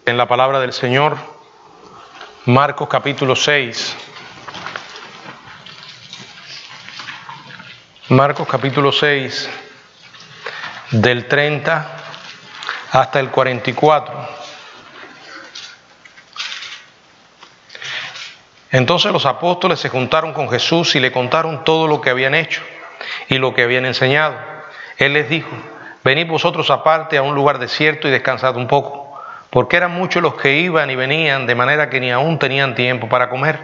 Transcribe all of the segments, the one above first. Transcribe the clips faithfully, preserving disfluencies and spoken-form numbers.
En la palabra del Señor, Marcos capítulo seis. Marcos capítulo seis, del treinta hasta el cuarenta y cuatro. Entonces los apóstoles se juntaron con Jesús y le contaron todo lo que habían hecho y lo que habían enseñado. Él les dijo: venid vosotros aparte a un lugar desierto y descansad un poco, porque eran muchos los que iban y venían, de manera que ni aún tenían tiempo para comer.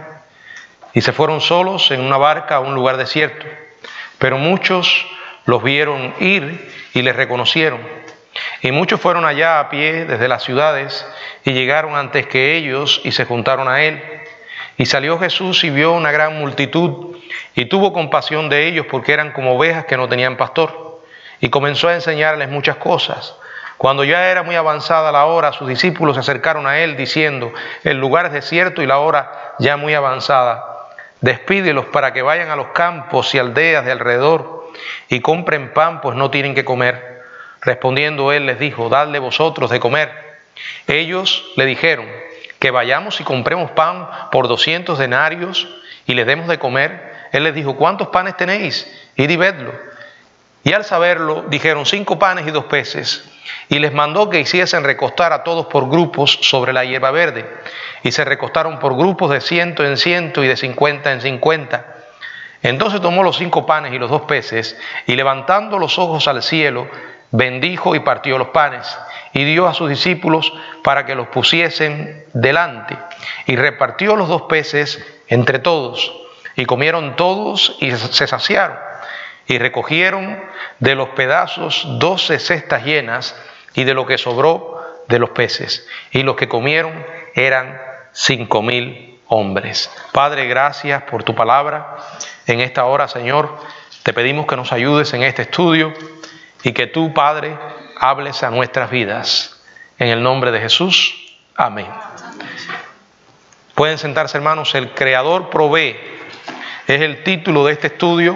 Y se fueron solos en una barca a un lugar desierto. Pero muchos los vieron ir y les reconocieron. Y muchos fueron allá a pie desde las ciudades y llegaron antes que ellos y se juntaron a él. Y salió Jesús y vio una gran multitud y tuvo compasión de ellos, porque eran como ovejas que no tenían pastor. Y comenzó a enseñarles muchas cosas. Cuando ya era muy avanzada la hora, sus discípulos se acercaron a él diciendo: el lugar es desierto y la hora ya muy avanzada. Despídelos para que vayan a los campos y aldeas de alrededor y compren pan, pues no tienen que comer. Respondiendo él les dijo: dadle vosotros de comer. Ellos le dijeron: que vayamos y compremos pan por doscientos denarios y les demos de comer. Él les dijo: ¿cuántos panes tenéis? Id y vedlo. Y al saberlo, dijeron: cinco panes y dos peces. Y les mandó que hiciesen recostar a todos por grupos sobre la hierba verde. Y se recostaron por grupos de ciento en ciento y de cincuenta en cincuenta. Entonces tomó los cinco panes y los dos peces, y levantando los ojos al cielo, bendijo y partió los panes, y dio a sus discípulos para que los pusiesen delante. Y repartió los dos peces entre todos. Y comieron todos y se saciaron. Y recogieron de los pedazos doce cestas llenas, y de lo que sobró de los peces. Y los que comieron eran cinco mil hombres. Padre, gracias por tu palabra. En esta hora, Señor, te pedimos que nos ayudes en este estudio y que tú, Padre, hables a nuestras vidas. En el nombre de Jesús. Amén. Pueden sentarse, hermanos. El Creador provee es el título de este estudio.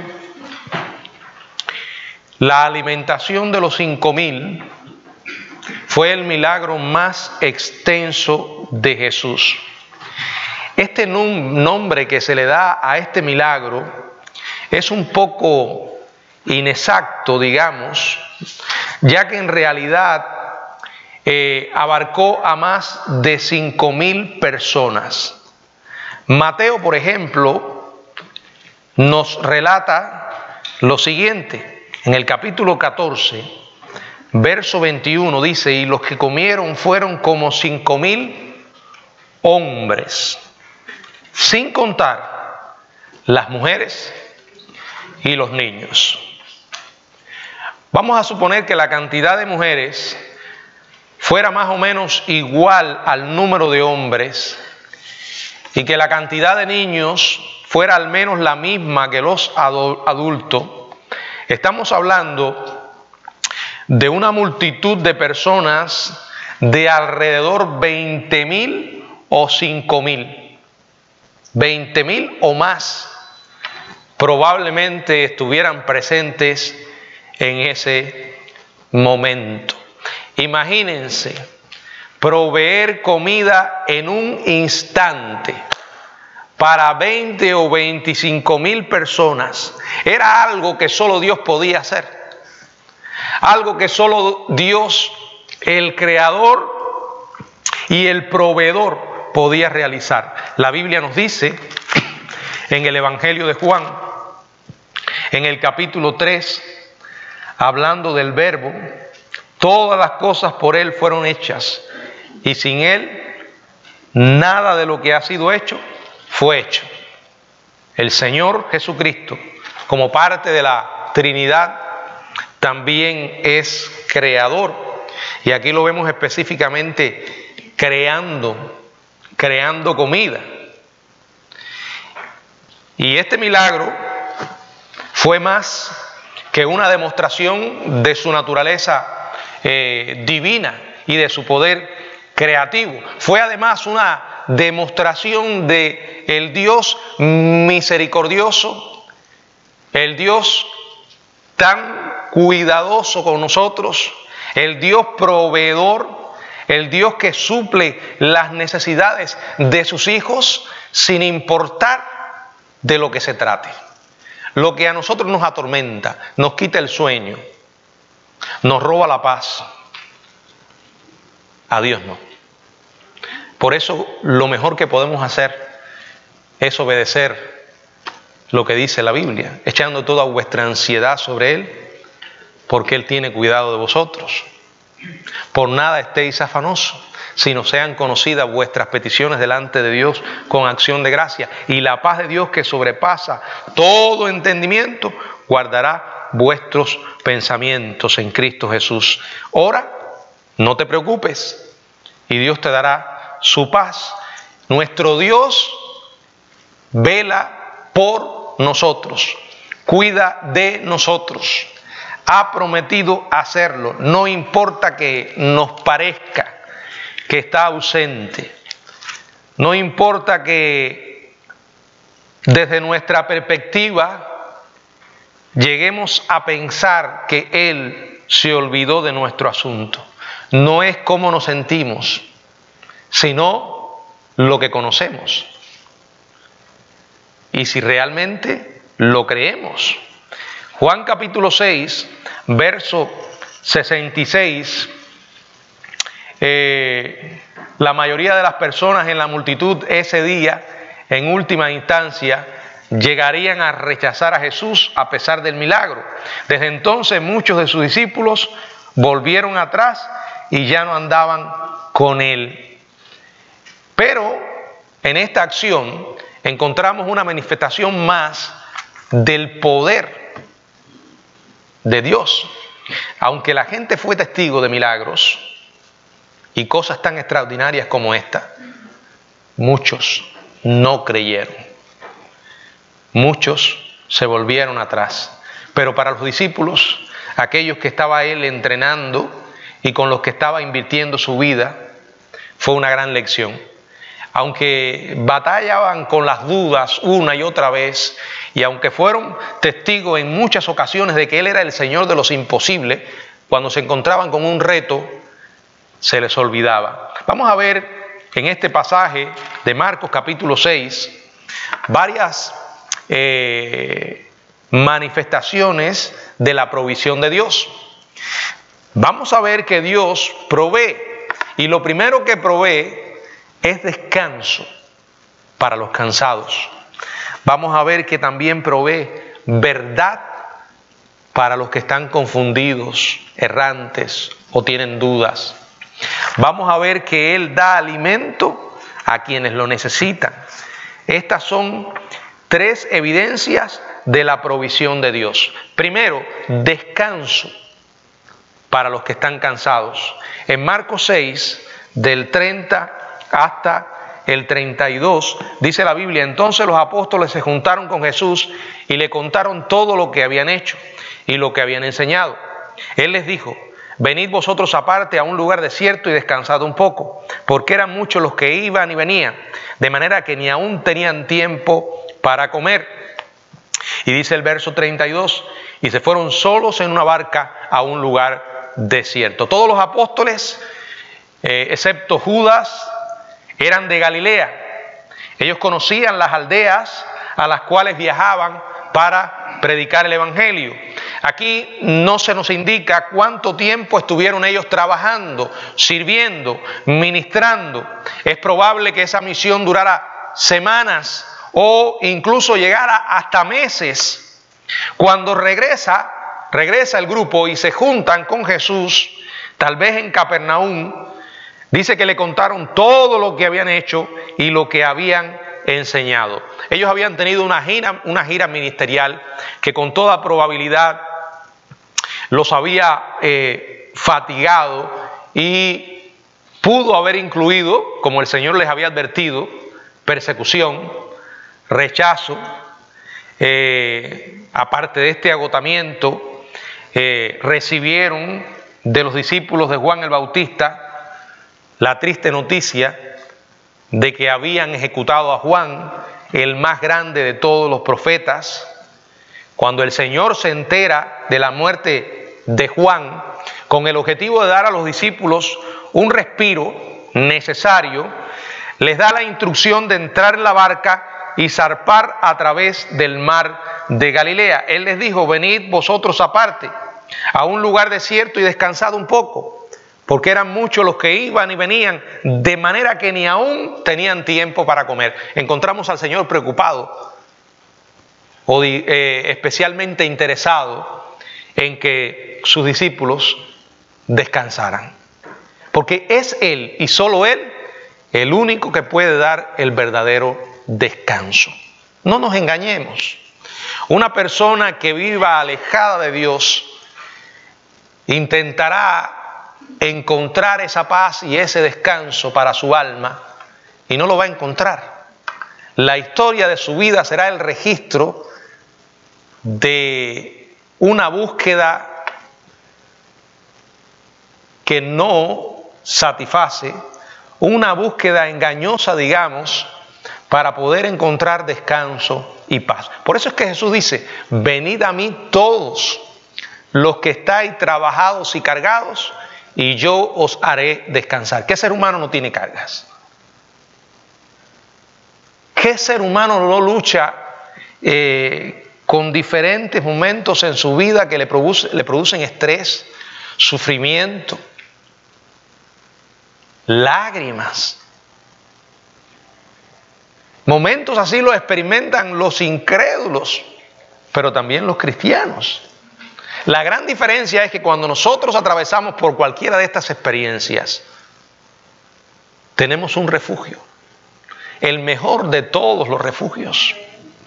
La alimentación de los cinco mil fue el milagro más extenso de Jesús. Este nombre que se le da a este milagro es un poco inexacto, digamos, ya que en realidad eh, abarcó a más de cinco mil personas. Mateo, por ejemplo, nos relata lo siguiente. En el capítulo catorce, verso veintiuno, dice: y los que comieron fueron como cinco mil hombres, sin contar las mujeres y los niños. Vamos a suponer que la cantidad de mujeres fuera más o menos igual al número de hombres y que la cantidad de niños fuera al menos la misma que los adultos. Estamos hablando de una multitud de personas de alrededor veinte mil o cinco mil. veinte mil o más probablemente estuvieran presentes en ese momento. Imagínense proveer comida en un instante para veinte o veinticinco mil personas. Era algo que solo Dios podía hacer. Algo que solo Dios, el Creador y el Proveedor, podía realizar. La Biblia nos dice en el Evangelio de Juan, en el capítulo tres, hablando del Verbo: todas las cosas por Él fueron hechas, y sin Él nada de lo que ha sido hecho fue hecho. El Señor Jesucristo, como parte de la Trinidad, también es creador. Y aquí lo vemos específicamente creando, creando comida. Y este milagro fue más que una demostración de su naturaleza eh, divina y de su poder creativo. Fue además una demostración de el Dios misericordioso, el Dios tan cuidadoso con nosotros, el Dios proveedor, el Dios que suple las necesidades de sus hijos sin importar de lo que se trate. Lo que a nosotros nos atormenta, nos quita el sueño, nos roba la paz. A Dios no. Por eso lo mejor que podemos hacer es obedecer lo que dice la Biblia, echando toda vuestra ansiedad sobre Él, porque Él tiene cuidado de vosotros. Por nada estéis afanosos, sino sean conocidas vuestras peticiones delante de Dios con acción de gracia. Y la paz de Dios, que sobrepasa todo entendimiento, guardará vuestros pensamientos en Cristo Jesús. Ora, no te preocupes, y Dios te dará su paz. Nuestro Dios vela por nosotros, cuida de nosotros. Ha prometido hacerlo, no importa que nos parezca que está ausente, no importa que desde nuestra perspectiva lleguemos a pensar que Él se olvidó de nuestro asunto. No es cómo nos sentimos, sino lo que conocemos. Y si realmente lo creemos. Juan capítulo seis, verso sesenta y seis, eh, la mayoría de las personas en la multitud ese día, en última instancia, llegarían a rechazar a Jesús a pesar del milagro. Desde entonces muchos de sus discípulos volvieron atrás y ya no andaban con Él. Pero en esta acción encontramos una manifestación más del poder de Dios. Aunque la gente fue testigo de milagros y cosas tan extraordinarias como esta, muchos no creyeron. Muchos se volvieron atrás. Pero para los discípulos, aquellos que estaba Él entrenando y con los que estaba invirtiendo su vida, fue una gran lección. Aunque batallaban con las dudas una y otra vez, y aunque fueron testigos en muchas ocasiones de que Él era el Señor de los imposibles, cuando se encontraban con un reto, se les olvidaba. Vamos a ver en este pasaje de Marcos capítulo seis, varias eh, manifestaciones de la provisión de Dios. Vamos a ver que Dios provee, y lo primero que provee es descanso para los cansados. Vamos a ver que también provee verdad para los que están confundidos, errantes o tienen dudas. Vamos a ver que Él da alimento a quienes lo necesitan. Estas son tres evidencias de la provisión de Dios. Primero, descanso para los que están cansados. En Marcos seis, del treinta hasta el treinta y dos, dice la Biblia: entonces los apóstoles se juntaron con Jesús y le contaron todo lo que habían hecho y lo que habían enseñado. Él les dijo: venid vosotros aparte a un lugar desierto y descansad un poco, porque eran muchos los que iban y venían, de manera que ni aún tenían tiempo para comer. Y dice el verso treinta y dos, y se fueron solos en una barca a un lugar desierto. Todos los apóstoles, eh, excepto Judas, eran de Galilea. Ellos conocían las aldeas a las cuales viajaban para predicar el Evangelio. Aquí no se nos indica cuánto tiempo estuvieron ellos trabajando, sirviendo, ministrando. Es probable que esa misión durara semanas o incluso llegara hasta meses. Cuando regresa, regresa el grupo y se juntan con Jesús, tal vez en Capernaum, dice que le contaron todo lo que habían hecho y lo que habían enseñado. Ellos habían tenido una gira, una gira ministerial que con toda probabilidad los había eh, fatigado y pudo haber incluido, como el Señor les había advertido, persecución, rechazo. Eh, aparte de este agotamiento, eh, recibieron de los discípulos de Juan el Bautista la triste noticia de que habían ejecutado a Juan, el más grande de todos los profetas. Cuando el Señor se entera de la muerte de Juan, con el objetivo de dar a los discípulos un respiro necesario, les da la instrucción de entrar en la barca y zarpar a través del mar de Galilea. Él les dijo: venid vosotros aparte, a un lugar desierto y descansad un poco, porque eran muchos los que iban y venían, de manera que ni aún tenían tiempo para comer. Encontramos al Señor preocupado, o eh, especialmente interesado en que sus discípulos descansaran, porque es Él y solo Él el único que puede dar el verdadero descanso. No nos engañemos. Una persona que viva alejada de Dios intentará encontrar esa paz y ese descanso para su alma y no lo va a encontrar. La historia de su vida será el registro de una búsqueda que no satisface, una búsqueda engañosa, digamos, para poder encontrar descanso y paz. Por eso es que Jesús dice: venid a mí todos los que estáis trabajados y cargados, y yo os haré descansar. ¿Qué ser humano no tiene cargas? ¿Qué ser humano no lucha eh, con diferentes momentos en su vida que le, produce, le producen estrés, sufrimiento, lágrimas? Momentos así los experimentan los incrédulos, pero también los cristianos. La gran diferencia es que cuando nosotros atravesamos por cualquiera de estas experiencias, tenemos un refugio, el mejor de todos los refugios.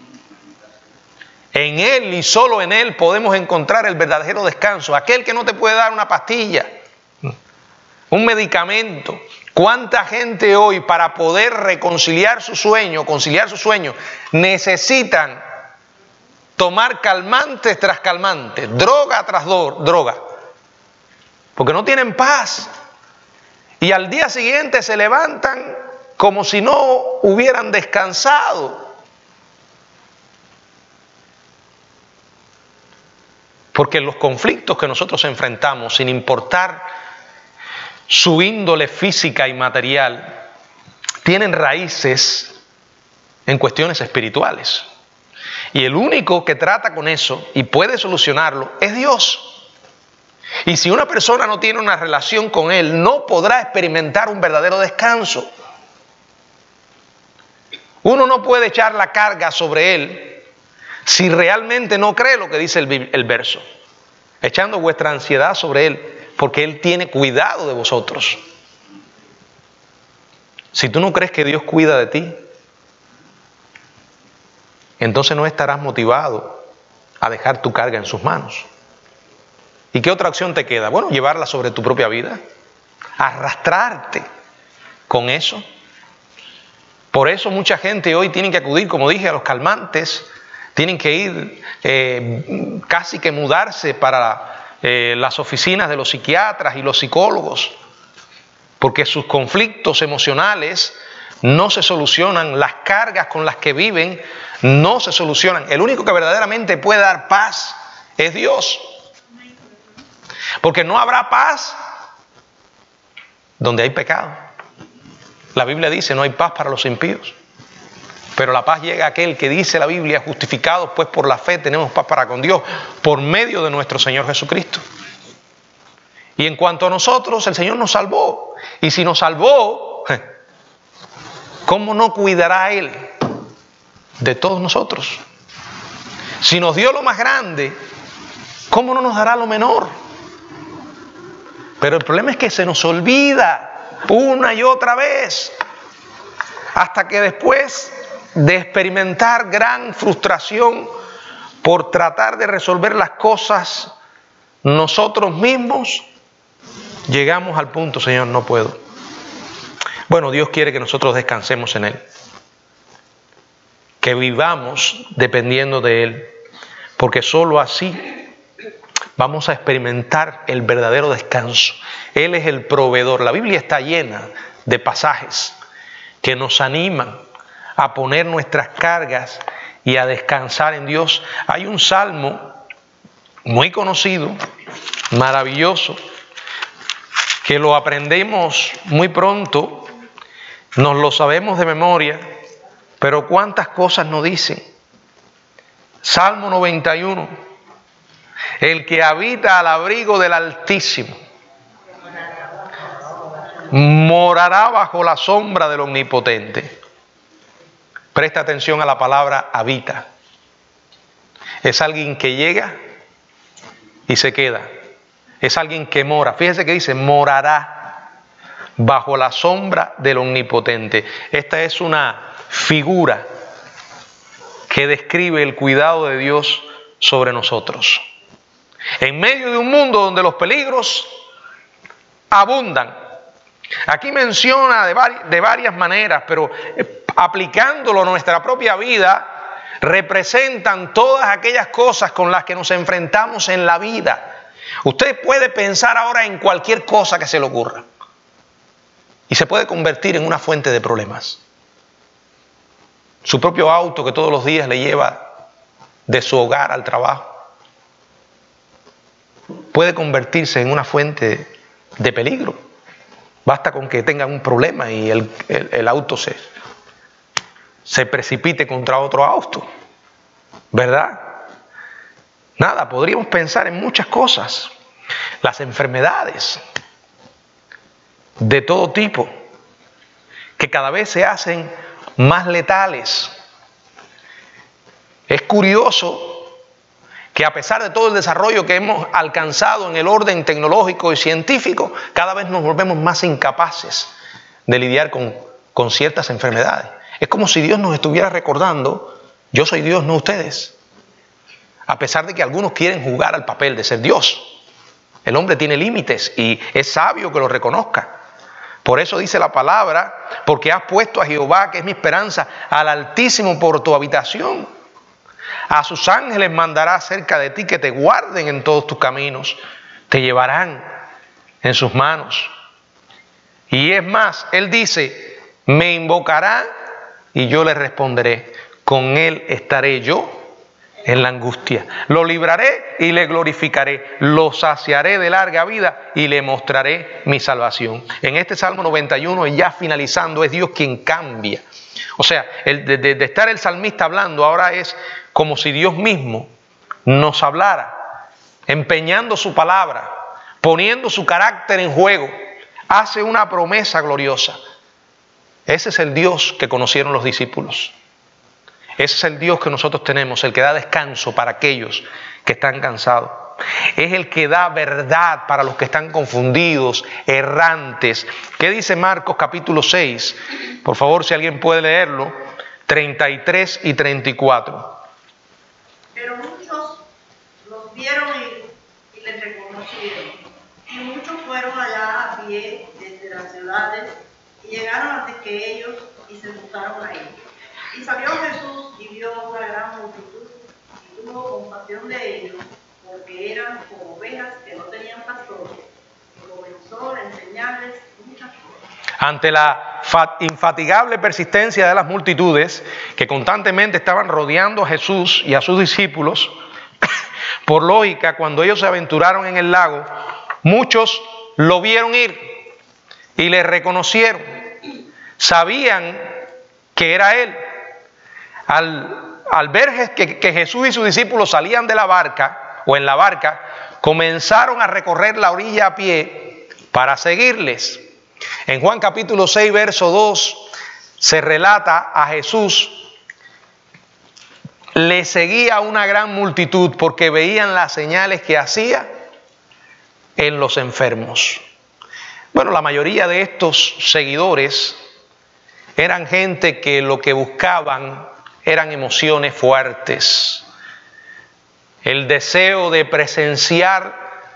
En Él y solo en Él podemos encontrar el verdadero descanso, aquel que no te puede dar una pastilla, un medicamento. ¿Cuánta gente hoy, para poder reconciliar su sueño, conciliar su sueño, necesitan tomar calmantes tras calmantes, droga tras droga, porque no tienen paz? Y al día siguiente se levantan como si no hubieran descansado. Porque los conflictos que nosotros enfrentamos, sin importar su índole física y material, tienen raíces en cuestiones espirituales. Y el único que trata con eso y puede solucionarlo es Dios. Y si una persona no tiene una relación con Él, no podrá experimentar un verdadero descanso. Uno no puede echar la carga sobre Él si realmente no cree lo que dice el, el verso. Echando vuestra ansiedad sobre Él, porque Él tiene cuidado de vosotros. Si tú no crees que Dios cuida de ti, entonces no estarás motivado a dejar tu carga en sus manos. ¿Y qué otra opción te queda? Bueno, llevarla sobre tu propia vida, arrastrarte con eso. Por eso mucha gente hoy tiene que acudir, como dije, a los calmantes, tienen que ir eh, casi que mudarse para Eh, las oficinas de los psiquiatras y los psicólogos, porque sus conflictos emocionales no se solucionan, las cargas con las que viven no se solucionan. El único que verdaderamente puede dar paz es Dios, porque no habrá paz donde hay pecado. La Biblia dice: no hay paz para los impíos. Pero la paz llega a aquel que dice la Biblia: justificados pues por la fe tenemos paz para con Dios por medio de nuestro Señor Jesucristo. Y en cuanto a nosotros, el Señor nos salvó. Y si nos salvó, ¿cómo no cuidará Él de todos nosotros? Si nos dio lo más grande, ¿cómo no nos dará lo menor? Pero el problema es que se nos olvida una y otra vez, hasta que después de experimentar gran frustración por tratar de resolver las cosas nosotros mismos, llegamos al punto: Señor, no puedo. Bueno, Dios quiere que nosotros descansemos en Él, que vivamos dependiendo de Él, porque solo así vamos a experimentar el verdadero descanso. Él es el proveedor. La Biblia está llena de pasajes que nos animan a poner nuestras cargas y a descansar en Dios. Hay un salmo muy conocido maravilloso, que lo aprendemos muy pronto, nos lo sabemos de memoria, pero cuántas cosas nos dicen. Salmo noventa y uno, el que habita al abrigo del Altísimo morará bajo la sombra del Omnipotente. Presta atención a la palabra habita. Es alguien que llega y se queda. Es alguien que mora. Fíjese que dice, morará bajo la sombra del Omnipotente. Esta es una figura que describe el cuidado de Dios sobre nosotros. En medio de un mundo donde los peligros abundan. Aquí menciona de, vari- de varias maneras, pero aplicándolo a nuestra propia vida, representan todas aquellas cosas con las que nos enfrentamos en la vida. Usted puede pensar ahora en cualquier cosa que se le ocurra y se puede convertir en una fuente de problemas. Su propio auto que todos los días le lleva de su hogar al trabajo puede convertirse en una fuente de peligro. Basta con que tengan un problema y el, el, el auto se, se precipite contra otro auto, ¿verdad? Nada, podríamos pensar en muchas cosas. Las enfermedades de todo tipo, que cada vez se hacen más letales. Es curioso que a pesar de todo el desarrollo que hemos alcanzado en el orden tecnológico y científico, cada vez nos volvemos más incapaces de lidiar con, con ciertas enfermedades. Es como si Dios nos estuviera recordando, yo soy Dios, no ustedes. A pesar de que algunos quieren jugar al papel de ser Dios. El hombre tiene límites y es sabio que lo reconozca. Por eso dice la palabra, porque has puesto a Jehová, que es mi esperanza, al Altísimo por tu habitación. A sus ángeles mandará cerca de ti que te guarden en todos tus caminos. Te llevarán en sus manos. Y es más, Él dice, me invocará y yo le responderé. Con Él estaré yo en la angustia. Lo libraré y le glorificaré. Lo saciaré de larga vida y le mostraré mi salvación. En este Salmo noventa y uno, ya finalizando, es Dios quien cambia. O sea, el de, de, de estar el salmista hablando, ahora es como si Dios mismo nos hablara, empeñando su palabra, poniendo su carácter en juego. Hace una promesa gloriosa. Ese es el Dios que conocieron los discípulos. Ese es el Dios que nosotros tenemos, el que da descanso para aquellos que están cansados. Es el que da verdad para los que están confundidos, errantes. ¿Qué dice Marcos capítulo seis? Por favor, si alguien puede leerlo, treinta y tres y treinta y cuatro. Pero muchos los vieron y, y les reconocieron. Y muchos fueron allá a pie desde las ciudades y llegaron antes que ellos y se juntaron ahí. Y salió Jesús y vio una gran multitud y tuvo compasión de ellos, porque eran como ovejas que no tenían pastor, y comenzó a enseñarles muchas cosas. Ante la infatigable persistencia de las multitudes que constantemente estaban rodeando a Jesús y a sus discípulos, por lógica, cuando ellos se aventuraron en el lago, muchos lo vieron ir y le reconocieron. Sabían que era Él. Al, al ver que, que Jesús y sus discípulos salían de la barca o en la barca, comenzaron a recorrer la orilla a pie para seguirles. En Juan capítulo seis, verso dos, se relata a Jesús. Le seguía una gran multitud porque veían las señales que hacía en los enfermos. Bueno, la mayoría de estos seguidores eran gente que lo que buscaban eran emociones fuertes. El deseo de presenciar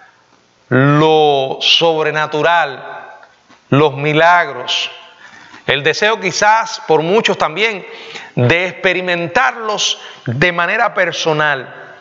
lo sobrenatural, los milagros. El deseo quizás por muchos también de experimentarlos de manera personal.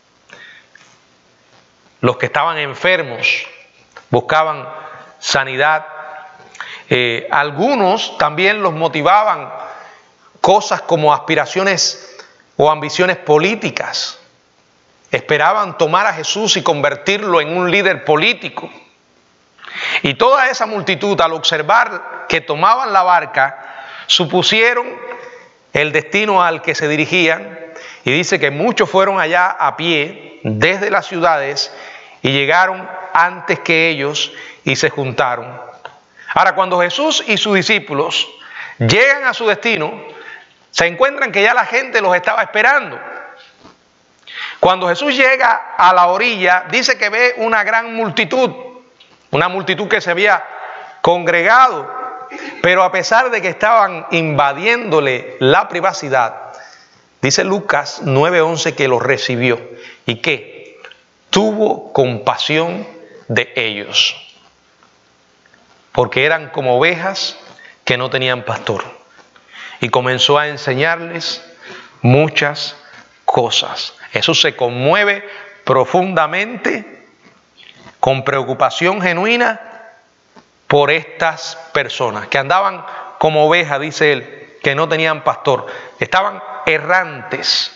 Los que estaban enfermos buscaban sanidad. Eh, algunos también los motivaban cosas como aspiraciones o ambiciones políticas. esperaban tomar a Jesús y convertirlo en un líder político. Y toda esa multitud, al observar que tomaban la barca, supusieron el destino al que se dirigían, y dice que muchos fueron allá a pie desde las ciudades y llegaron antes que ellos y se juntaron. Ahora, cuando Jesús y sus discípulos llegan a su destino, se encuentran que ya la gente los estaba esperando. Cuando Jesús llega a la orilla, dice que ve una gran multitud, una multitud que se había congregado, pero a pesar de que estaban invadiéndole la privacidad, dice Lucas nueve once que los recibió y que tuvo compasión de ellos, porque eran como ovejas que no tenían pastor, y comenzó a enseñarles muchas cosas. Jesús se conmueve profundamente, con preocupación genuina por estas personas que andaban como ovejas, dice él, que no tenían pastor, estaban errantes,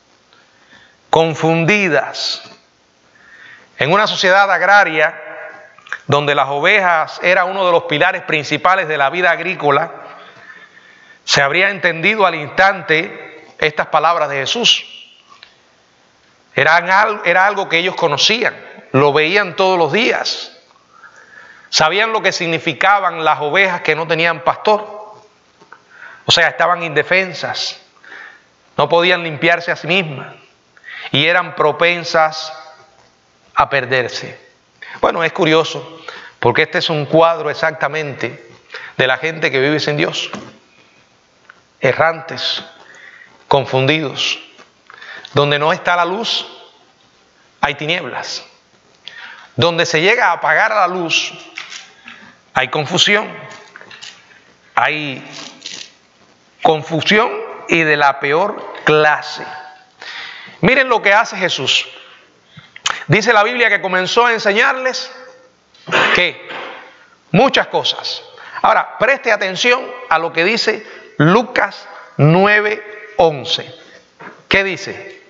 confundidas. En una sociedad agraria donde las ovejas era uno de los pilares principales de la vida agrícola, se habría entendido al instante estas palabras de Jesús. Eran algo, era algo que ellos conocían, lo veían todos los días. Sabían lo que significaban las ovejas que no tenían pastor. O sea, estaban indefensas, no podían limpiarse a sí mismas y eran propensas a perderse. Bueno, es curioso, porque este es un cuadro exactamente de la gente que vive sin Dios. Errantes, confundidos. Donde no está la luz, hay tinieblas. Donde se llega a apagar la luz, hay confusión. Hay confusión y de la peor clase. Miren lo que hace Jesús. Dice la Biblia que comenzó a enseñarles ¿qué? Muchas cosas. Ahora, preste atención a lo que dice Lucas nueve once. ¿Qué dice?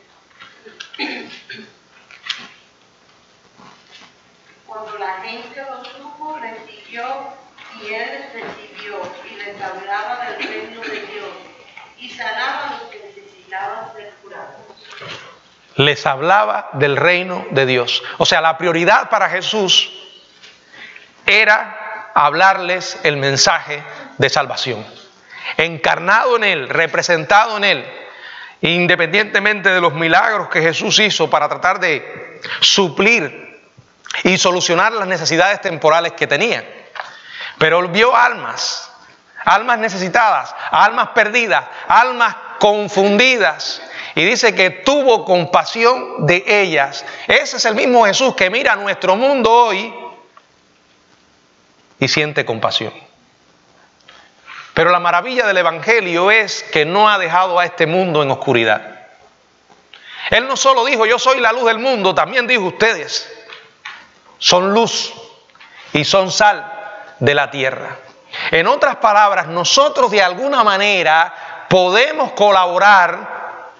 Cuando la gente lo supo, les siguió y él les recibió y les hablaba del reino de Dios y sanaba a los que necesitaban ser curados. Les hablaba del reino de Dios. O sea, la prioridad para Jesús era hablarles el mensaje de salvación. Encarnado en Él, representado en Él, independientemente de los milagros que Jesús hizo para tratar de suplir y solucionar las necesidades temporales que tenían. Pero vio almas, almas necesitadas, almas perdidas, almas confundidas. Y dice que tuvo compasión de ellas. Ese es el mismo Jesús que mira a nuestro mundo hoy y siente compasión. Pero la maravilla del Evangelio es que no ha dejado a este mundo en oscuridad. Él no solo dijo, yo soy la luz del mundo, también dijo, ustedes son luz y son sal de la tierra. En otras palabras, nosotros de alguna manera podemos colaborar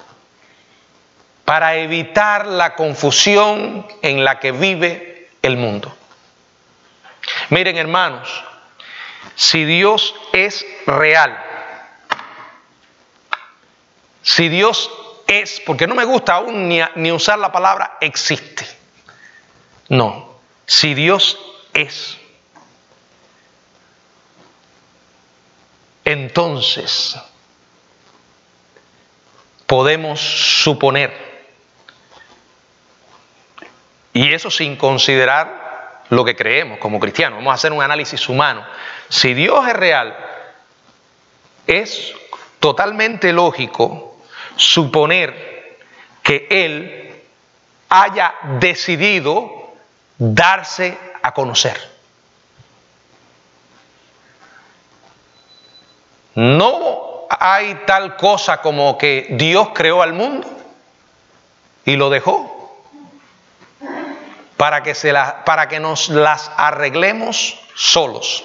para evitar la confusión en la que vive el mundo. Miren, hermanos, si Dios es real, si Dios es, porque no me gusta aún ni, ni usar la palabra existe, no, si Dios es, entonces podemos suponer, y eso sin considerar lo que creemos como cristianos, vamos a hacer un análisis humano. Si Dios es real, es totalmente lógico suponer que Él haya decidido darse a conocer. No hay tal cosa como que Dios creó al mundo y lo dejó para que, se la, para que nos las arreglemos solos.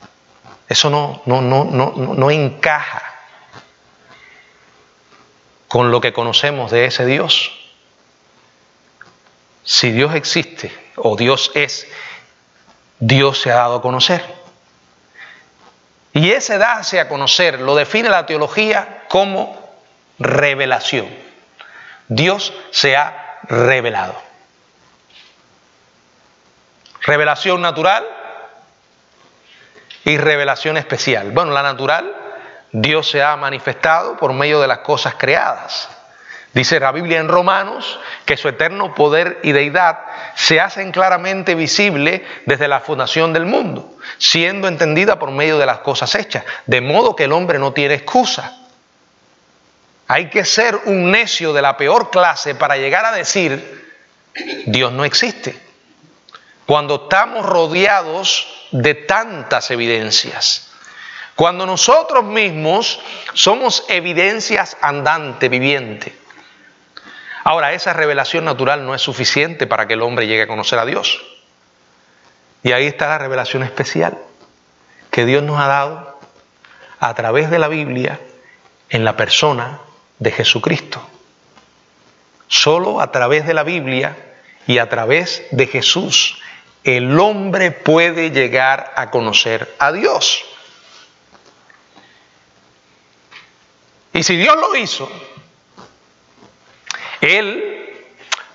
Eso no, no, no, no, no encaja con lo que conocemos de ese Dios. Si Dios existe o Dios es, Dios se ha dado a conocer. Y ese darse a conocer lo define la teología como revelación. Dios se ha revelado. Revelación natural y revelación especial. Bueno, la natural, Dios se ha manifestado por medio de las cosas creadas. Dice la Biblia en Romanos que su eterno poder y deidad se hacen claramente visibles desde la fundación del mundo, siendo entendida por medio de las cosas hechas, de modo que el hombre no tiene excusa. Hay que ser un necio de la peor clase para llegar a decir, Dios no existe, cuando estamos rodeados de tantas evidencias. Cuando nosotros mismos somos evidencias andante, viviente. Ahora, esa revelación natural no es suficiente para que el hombre llegue a conocer a Dios. Y ahí está la revelación especial que Dios nos ha dado a través de la Biblia en la persona de Jesucristo. Solo a través de la Biblia y a través de Jesús el hombre puede llegar a conocer a Dios. Y si Dios lo hizo, Él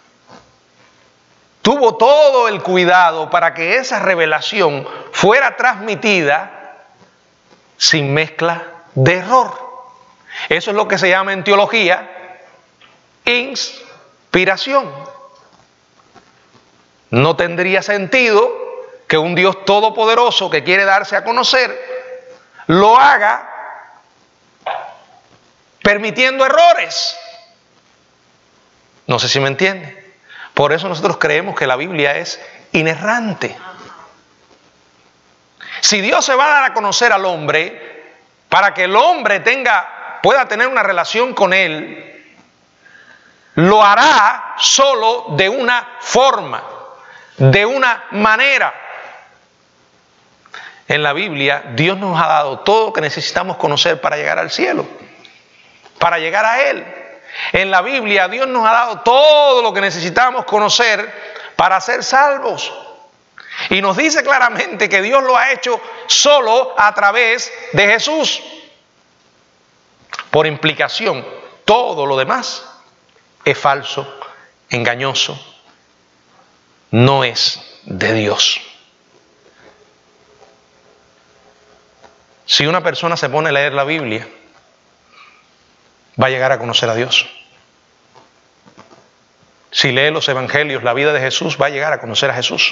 tuvo todo el cuidado para que esa revelación fuera transmitida sin mezcla de error. Eso es lo que se llama en teología inspiración. No tendría sentido que un Dios todopoderoso que quiere darse a conocer lo haga permitiendo errores. No sé si me entiende. Por eso nosotros creemos que la Biblia es inerrante. Si Dios se va a dar a conocer al hombre, para que el hombre tenga, pueda tener una relación con Él, lo hará solo de una forma, de una manera. En la Biblia, Dios nos ha dado todo lo que necesitamos conocer para llegar al cielo, para llegar a Él. En la Biblia, Dios nos ha dado todo lo que necesitamos conocer para ser salvos. Y nos dice claramente que Dios lo ha hecho solo a través de Jesús. Por implicación, todo lo demás es falso, engañoso, no es de Dios. Si una persona se pone a leer la Biblia, va a llegar a conocer a Dios. Si lee los evangelios, la vida de Jesús, va a llegar a conocer a Jesús.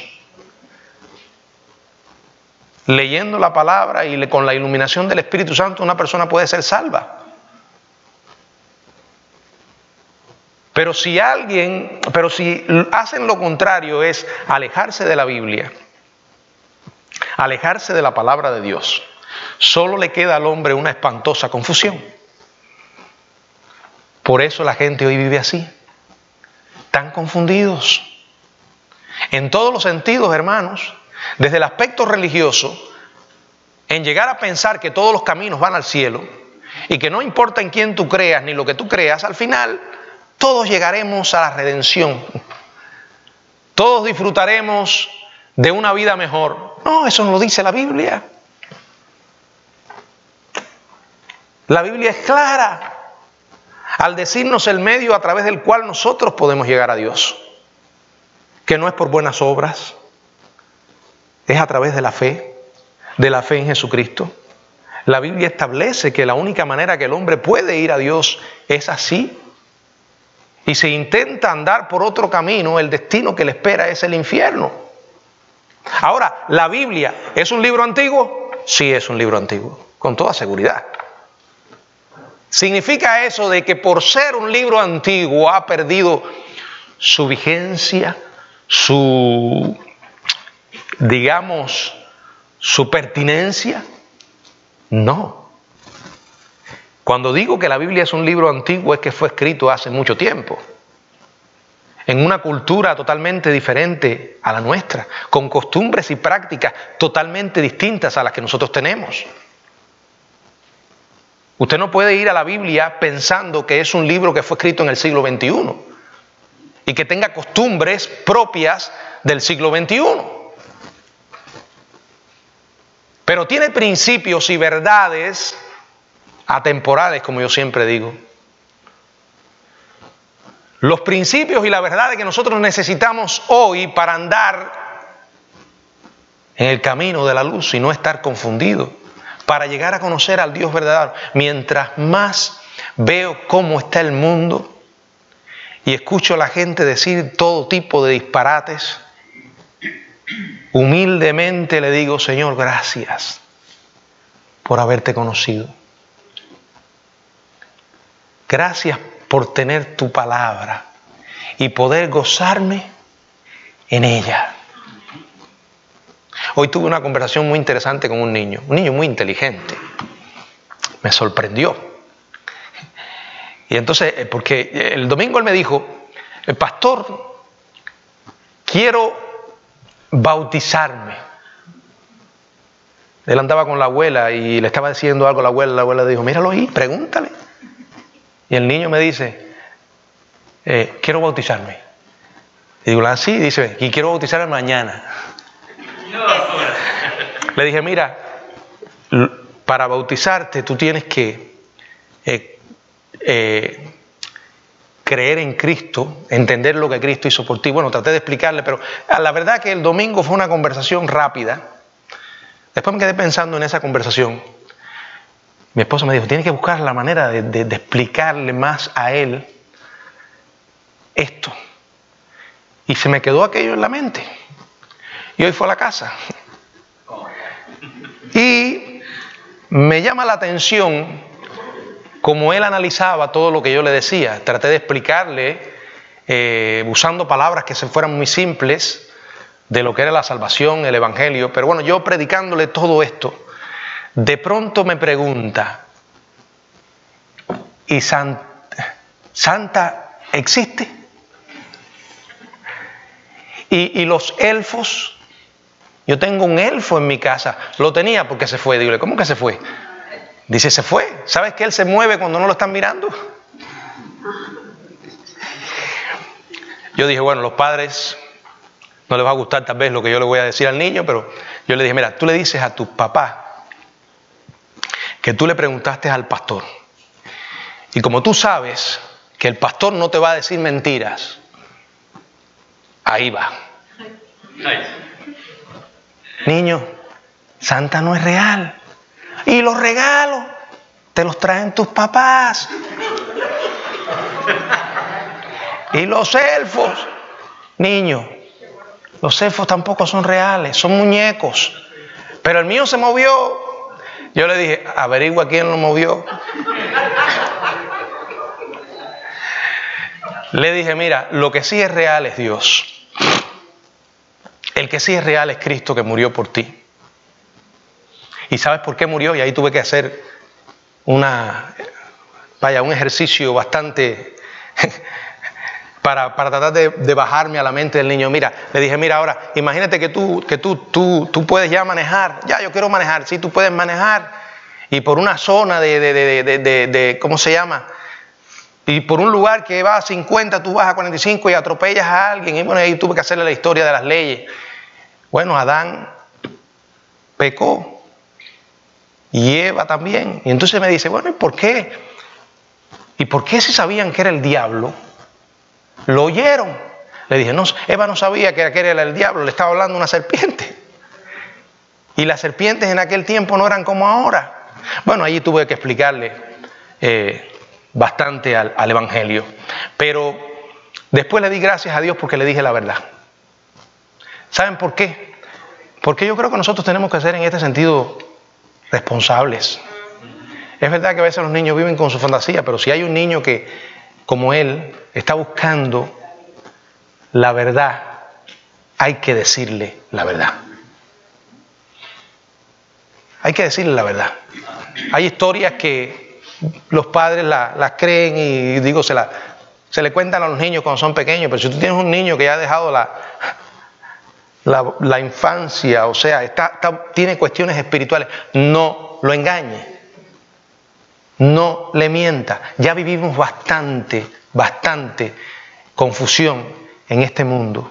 Leyendo la palabra y con la iluminación del Espíritu Santo, una persona puede ser salva. Pero si alguien, pero si hacen lo contrario, es alejarse de la Biblia, alejarse de la palabra de Dios, solo le queda al hombre una espantosa confusión. Por eso la gente hoy vive así, tan confundidos. En todos los sentidos, hermanos, desde el aspecto religioso, en llegar a pensar que todos los caminos van al cielo y que no importa en quién tú creas ni lo que tú creas, al final todos llegaremos a la redención. Todos disfrutaremos de una vida mejor. No, eso no lo dice la Biblia. La Biblia es clara al decirnos el medio a través del cual nosotros podemos llegar a Dios, que no es por buenas obras, es a través de la fe, de la fe en Jesucristo. La Biblia establece que la única manera que el hombre puede ir a Dios es así. Y si intenta andar por otro camino, el destino que le espera es el infierno. Ahora, ¿la Biblia es un libro antiguo? Sí, es un libro antiguo, con toda seguridad. ¿Significa eso de que por ser un libro antiguo ha perdido su vigencia, su, digamos, su pertinencia? No. Cuando digo que la Biblia es un libro antiguo es que fue escrito hace mucho tiempo, en una cultura totalmente diferente a la nuestra, con costumbres y prácticas totalmente distintas a las que nosotros tenemos. Usted no puede ir a la Biblia pensando que es un libro que fue escrito en el siglo veintiuno y que tenga costumbres propias del siglo veintiuno. Pero tiene principios y verdades atemporales, como yo siempre digo. Los principios y las verdades que nosotros necesitamos hoy para andar en el camino de la luz y no estar confundidos, para llegar a conocer al Dios verdadero. Mientras más veo cómo está el mundo y escucho a la gente decir todo tipo de disparates, humildemente le digo: Señor, gracias por haberte conocido. Gracias por tener tu palabra y poder gozarme en ella. Hoy tuve una conversación muy interesante con un niño, un niño muy inteligente. Me sorprendió. Y entonces, porque el domingo él me dijo: el pastor, quiero bautizarme. Él andaba con la abuela y le estaba diciendo algo a la abuela. La abuela le dijo: míralo ahí, pregúntale. Y el niño me dice: eh, quiero bautizarme. Y digo: ah, sí, dice, y quiero bautizarme mañana. Le dije: mira, para bautizarte tú tienes que eh, eh, creer en Cristo, entender lo que Cristo hizo por ti. Bueno, traté de explicarle, pero la verdad que el domingo fue una conversación rápida. Después me quedé pensando en esa conversación. Mi esposa me dijo: tienes que buscar la manera de, de, de explicarle más a él esto. Y se me quedó aquello en la mente. Y hoy fue a la casa. Y me llama la atención cómo él analizaba todo lo que yo le decía. Traté de explicarle, eh, usando palabras que se fueran muy simples, de lo que era la salvación, el evangelio. Pero bueno, yo predicándole todo esto, de pronto me pregunta: ¿y Santa, Santa existe? ¿Y, y los elfos? Yo tengo un elfo en mi casa. Lo tenía porque se fue. Digo: ¿cómo que se fue? Dice: se fue. ¿Sabes que él se mueve cuando no lo están mirando? Yo dije: bueno, los padres no les va a gustar tal vez lo que yo le voy a decir al niño, pero yo le dije: mira, tú le dices a tu papá que tú le preguntaste al pastor. Y como tú sabes que el pastor no te va a decir mentiras, ahí va. Niño, Santa no es real. Y los regalos te los traen tus papás. Y los elfos, niño, los elfos tampoco son reales, son muñecos. Pero el mío se movió. Yo le dije: averigua quién lo movió. Le dije: mira, lo que sí es real es Dios. El que sí es real es Cristo, que murió por ti. ¿Y sabes por qué murió? Y ahí tuve que hacer una, vaya, un ejercicio bastante para, para tratar de, de bajarme a la mente del niño. Mira, le dije: mira, ahora, imagínate que tú, que tú, tú, tú puedes ya manejar. Ya, yo quiero manejar. Sí, tú puedes manejar. Y por una zona de, de, de, de, de, de ¿cómo se llama? Y por un lugar que va a cincuenta, tú vas a cuarenta y cinco y atropellas a alguien. Y bueno, ahí tuve que hacerle la historia de las leyes. Bueno, Adán pecó. Y Eva también. Y entonces me dice: bueno, ¿y por qué? ¿Y por qué si sabían que era el diablo, lo oyeron? Le dije: no, Eva no sabía que aquel era el diablo, le estaba hablando una serpiente. Y las serpientes en aquel tiempo no eran como ahora. Bueno, allí tuve que explicarle eh, bastante al, al evangelio. Pero después le di gracias a Dios porque le dije la verdad. ¿Saben por qué? Porque yo creo que nosotros tenemos que ser en este sentido responsables. Es verdad que a veces los niños viven con su fantasía, pero si hay un niño que, como él, está buscando la verdad, hay que decirle la verdad. Hay que decirle la verdad. Hay historias que los padres las la creen y digo, se, la, se le cuentan a los niños cuando son pequeños, pero si tú tienes un niño que ya ha dejado la, la, la infancia, o sea, está, está, tiene cuestiones espirituales, no lo engañe. No le mienta. Ya vivimos bastante, bastante confusión en este mundo.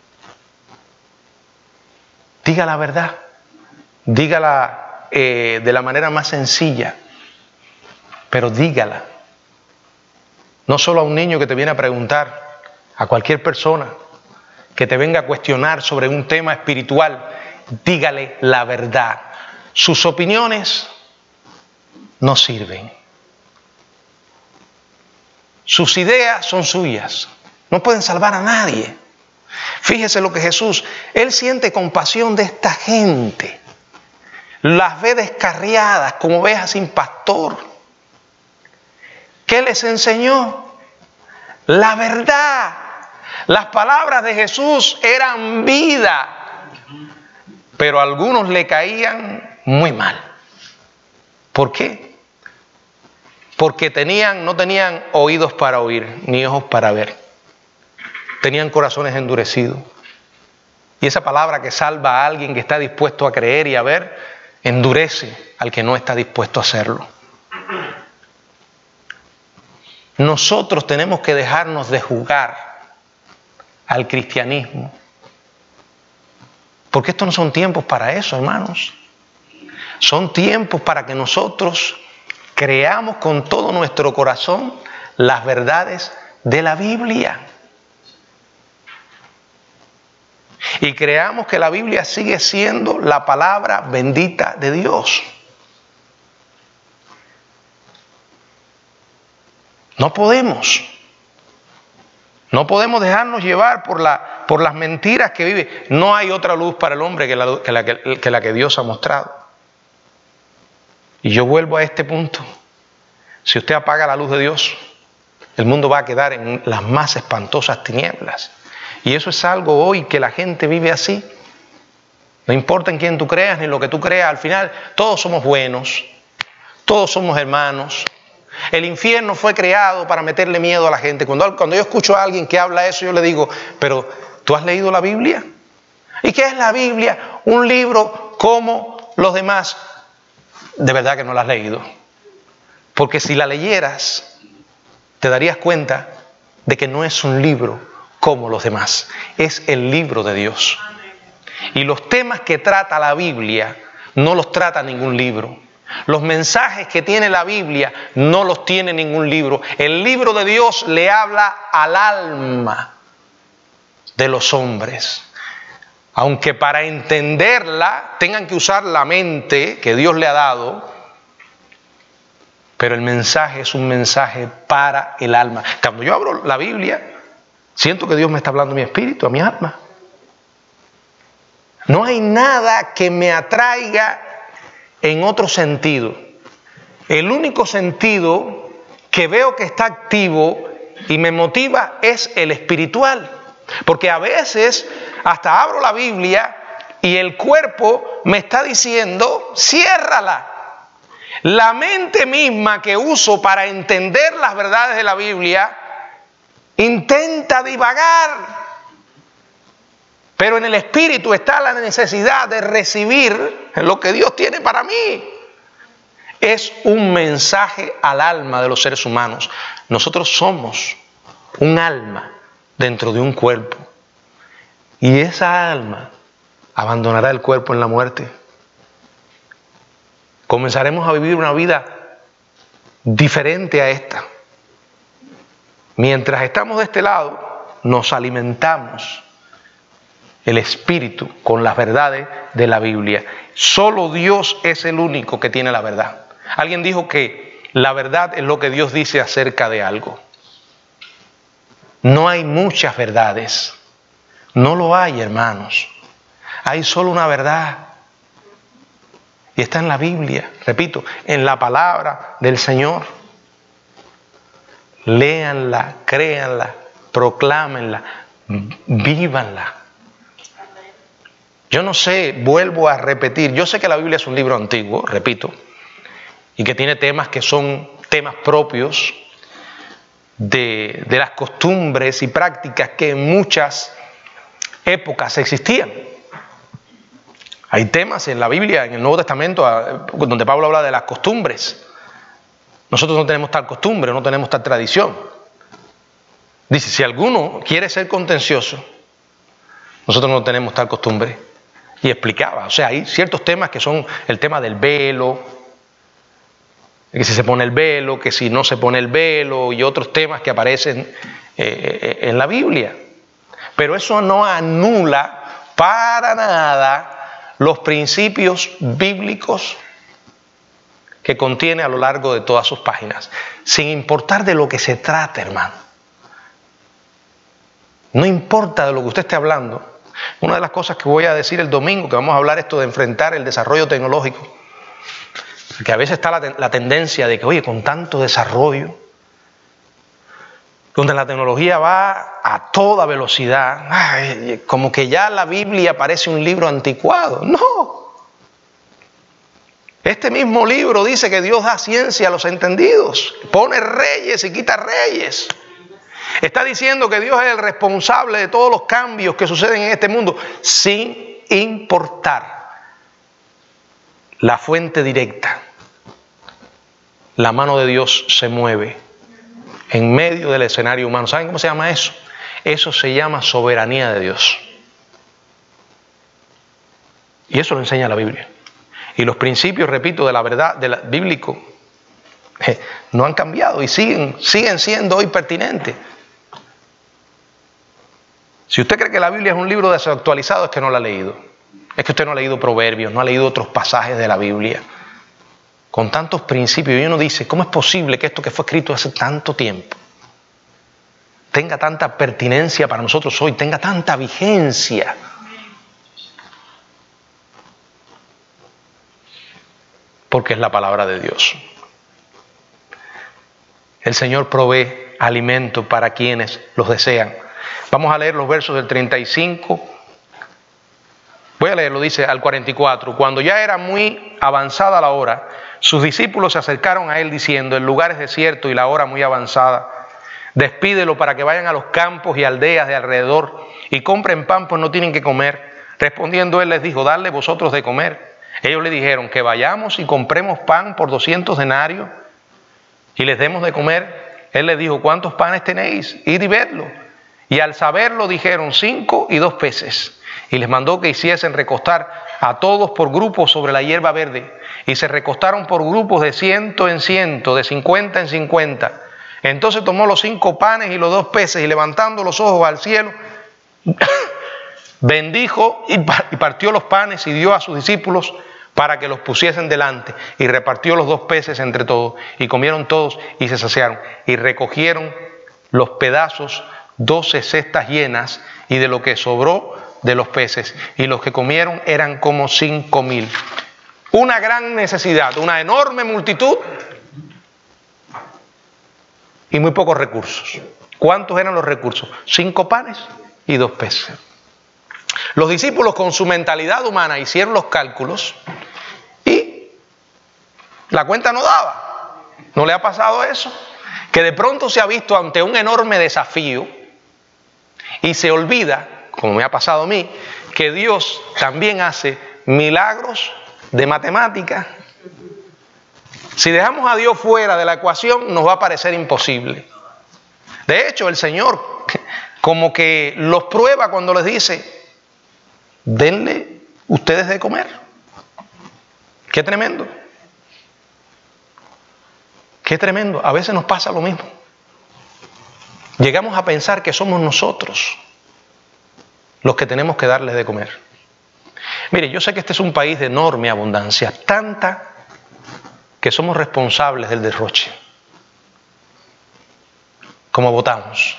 Diga la verdad. Dígala eh, de la manera más sencilla. Pero dígala. No solo a un niño que te viene a preguntar, a cualquier persona que te venga a cuestionar sobre un tema espiritual, dígale la verdad. Sus opiniones no sirven. Sus ideas son suyas. No pueden salvar a nadie. Fíjese lo que Jesús, Él siente compasión de esta gente. Las ve descarriadas como ovejas sin pastor. ¿Qué les enseñó? La verdad. Las palabras de Jesús eran vida, pero a algunos le caían muy mal. ¿Por qué? Porque tenían, no tenían oídos para oír, ni ojos para ver. Tenían corazones endurecidos. Y esa palabra que salva a alguien que está dispuesto a creer y a ver, endurece al que no está dispuesto a hacerlo. Nosotros tenemos que dejarnos de jugar al cristianismo. Porque estos no son tiempos para eso, hermanos. Son tiempos para que nosotros creamos con todo nuestro corazón las verdades de la Biblia. Y creamos que la Biblia sigue siendo la palabra bendita de Dios. No podemos. No podemos dejarnos llevar por, la, por las mentiras que vive. No hay otra luz para el hombre que la, que, la, que la que Dios ha mostrado. Y yo vuelvo a este punto. Si usted apaga la luz de Dios, el mundo va a quedar en las más espantosas tinieblas. Y eso es algo hoy que la gente vive así. No importa en quién tú creas ni lo que tú creas, al final todos somos buenos, todos somos hermanos. El infierno fue creado para meterle miedo a la gente. Cuando, cuando yo escucho a alguien que habla eso, yo le digo, pero ¿tú has leído la Biblia? ¿Y qué es la Biblia? Un libro como los demás. De verdad que no la has leído. Porque si la leyeras, te darías cuenta de que no es un libro como los demás. Es el libro de Dios. Y los temas que trata la Biblia no los trata ningún libro. Los mensajes que tiene la Biblia no los tiene ningún libro. El libro de Dios le habla al alma de los hombres. Aunque para entenderla tengan que usar la mente que Dios le ha dado, pero el mensaje es un mensaje para el alma. Cuando yo abro la Biblia, siento que Dios me está hablando a mi espíritu, a mi alma. No hay nada que me atraiga en otro sentido. El único sentido que veo que está activo y me motiva es el espiritual. Porque a veces hasta abro la Biblia y el cuerpo me está diciendo, ciérrala. La mente misma que uso para entender las verdades de la Biblia intenta divagar. Pero en el espíritu está la necesidad de recibir lo que Dios tiene para mí. Es un mensaje al alma de los seres humanos. Nosotros somos un alma dentro de un cuerpo. Y esa alma abandonará el cuerpo en la muerte. Comenzaremos a vivir una vida diferente a esta. Mientras estamos de este lado, nos alimentamos el espíritu con las verdades de la Biblia. Solo Dios es el único que tiene la verdad. Alguien dijo que la verdad es lo que Dios dice acerca de algo. No hay muchas verdades. No lo hay, hermanos. Hay solo una verdad. Y está en la Biblia, repito, en la palabra del Señor. Léanla, créanla, proclámenla, vívanla. Yo no sé, vuelvo a repetir, yo sé que la Biblia es un libro antiguo, repito, y que tiene temas que son temas propios de, de las costumbres y prácticas que en muchas épocas existían. Hay temas en la Biblia, en el Nuevo Testamento, donde Pablo habla de las costumbres Nosotros no tenemos tal costumbre, no tenemos tal tradición. Dice, si alguno quiere ser contencioso, nosotros no tenemos tal costumbre. Y explicaba, o sea, hay ciertos temas que son el tema del velo, que si se pone el velo, que si no se pone el velo, y otros temas que aparecen eh, en la Biblia. Pero eso no anula para nada los principios bíblicos que contiene a lo largo de todas sus páginas, sin importar de lo que se trate, hermano. No importa de lo que usted esté hablando. Una de las cosas que voy a decir el domingo, que vamos a hablar esto de enfrentar el desarrollo tecnológico, que a veces está la, la tendencia de que, oye, con tanto desarrollo, donde la tecnología va a toda velocidad, ay, como que ya la Biblia parece un libro anticuado. No. Este mismo libro dice que Dios da ciencia a los entendidos, pone reyes y quita reyes. Está diciendo que Dios es el responsable de todos los cambios que suceden en este mundo, sin importar la fuente directa. La mano de Dios se mueve en medio del escenario humano. ¿Saben cómo se llama eso? Eso se llama soberanía de Dios. Y eso lo enseña la Biblia. Y los principios, repito, de la verdad de la, bíblico eh, no han cambiado y siguen, siguen siendo hoy pertinentes. Si usted cree que la Biblia es un libro desactualizado, es que no la ha leído. Es que usted no ha leído Proverbios, no ha leído otros pasajes de la Biblia. Con tantos principios, y uno dice, ¿cómo es posible que esto que fue escrito hace tanto tiempo tenga tanta pertinencia para nosotros hoy, tenga tanta vigencia? Porque es la palabra de Dios. El Señor provee alimento para quienes los desean. Vamos a leer los versos del treinta y cinco. Voy a leerlo, dice al cuarenta y cuatro. Cuando ya era muy avanzada la hora, sus discípulos se acercaron a él diciendo, el lugar es desierto y la hora muy avanzada. Despídelo para que vayan a los campos y aldeas de alrededor y compren pan, pues no tienen que comer. Respondiendo él les dijo, dadle vosotros de comer. Ellos le dijeron, que vayamos y compremos pan por doscientos denarios y les demos de comer. Él les dijo, ¿cuántos panes tenéis? Id y vedlo. Y al saberlo dijeron, cinco y dos peces. Y les mandó que hiciesen recostar a todos por grupos sobre la hierba verde. Y se recostaron por grupos de ciento en ciento, de cincuenta en cincuenta. Entonces tomó los cinco panes y los dos peces y levantando los ojos al cielo, bendijo y partió los panes y dio a sus discípulos para que los pusiesen delante. Y repartió los dos peces entre todos. Y comieron todos y se saciaron. Y recogieron los pedazos, doce cestas llenas, y de lo que sobró de los peces. Y los que comieron eran como cinco mil. Una gran necesidad, una enorme multitud y muy pocos recursos. ¿Cuántos eran los recursos? Cinco panes y dos peces. Los discípulos, con su mentalidad humana, hicieron los cálculos y la cuenta no daba. ¿No le ha pasado eso? Que de pronto se ha visto ante un enorme desafío y se olvida, como me ha pasado a mí, que Dios también hace milagros de matemática. Si dejamos a Dios fuera de la ecuación, nos va a parecer imposible. De hecho, el Señor como que los prueba cuando les dice, denle ustedes de comer. Qué tremendo. Qué tremendo. A veces nos pasa lo mismo. Llegamos a pensar que somos nosotros los que tenemos que darles de comer. Mire, yo sé que este es un país de enorme abundancia, tanta que somos responsables del derroche. Como votamos.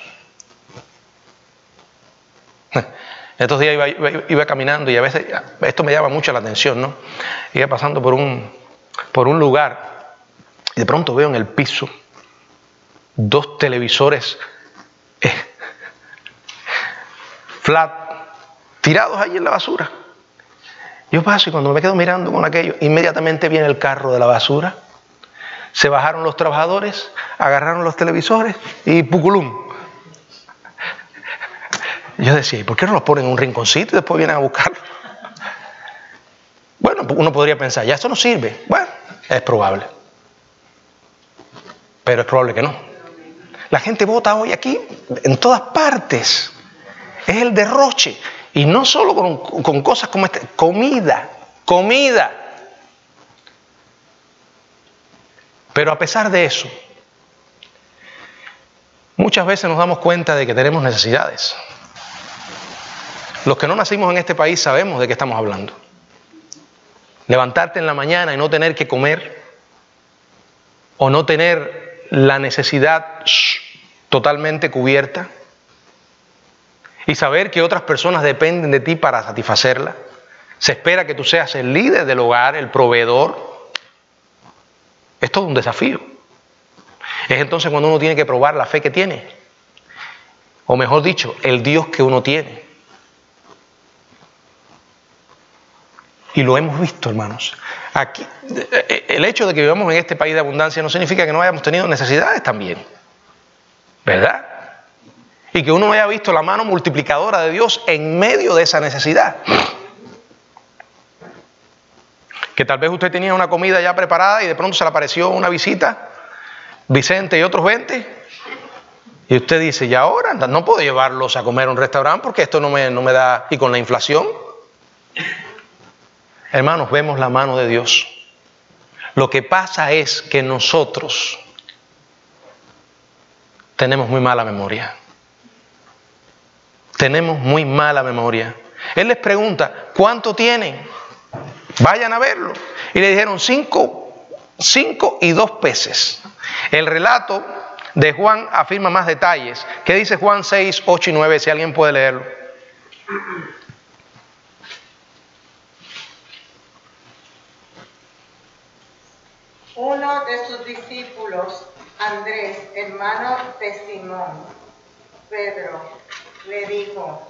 Estos días iba, iba, iba caminando y a veces, esto me llama mucho la atención, ¿no? Iba pasando por un, por un lugar y de pronto veo en el piso dos televisores eh, flat, tirados allí en la basura. Yo paso y cuando me quedo mirando con aquello, inmediatamente viene el carro de la basura, se bajaron los trabajadores, agarraron los televisores y puculum. Yo decía, ¿y por qué no los ponen en un rinconcito y después vienen a buscarlo? Bueno, uno podría pensar, ya esto no sirve. Bueno, es probable. pero es probable que no. La gente vota hoy aquí en todas partes. Es el derroche. Y no solo con, con cosas como esta, comida, comida. Pero a pesar de eso, muchas veces nos damos cuenta de que tenemos necesidades. Los que no nacimos en este país sabemos de qué estamos hablando. Levantarte en la mañana y no tener que comer, o no tener la necesidad totalmente cubierta, y saber que otras personas dependen de ti para satisfacerla. Se espera que tú seas el líder del hogar, el proveedor. Es todo un desafío. Es entonces cuando uno tiene que probar la fe que tiene, o mejor dicho, el Dios que uno tiene. Y lo hemos visto, hermanos. Aquí, el hecho de que vivamos en este país de abundancia no significa que no hayamos tenido necesidades también, ¿verdad? Y que uno no haya visto la mano multiplicadora de Dios en medio de esa necesidad. Que tal vez usted tenía una comida ya preparada y de pronto se le apareció una visita, Vicente y otros veinte, y usted dice, ¿y ahora? No puedo llevarlos a comer a un restaurante porque esto no me, no me da, y con la inflación. Hermanos, vemos la mano de Dios. Lo que pasa es que nosotros tenemos muy mala memoria. Tenemos muy mala memoria. Él les pregunta, ¿cuánto tienen? Vayan a verlo. Y le dijeron cinco, cinco y dos peces. El relato de Juan afirma más detalles. ¿Qué dice Juan seis, ocho y nueve? Si alguien puede leerlo. Uno de sus discípulos, Andrés, hermano de Simón, Pedro, le dijo,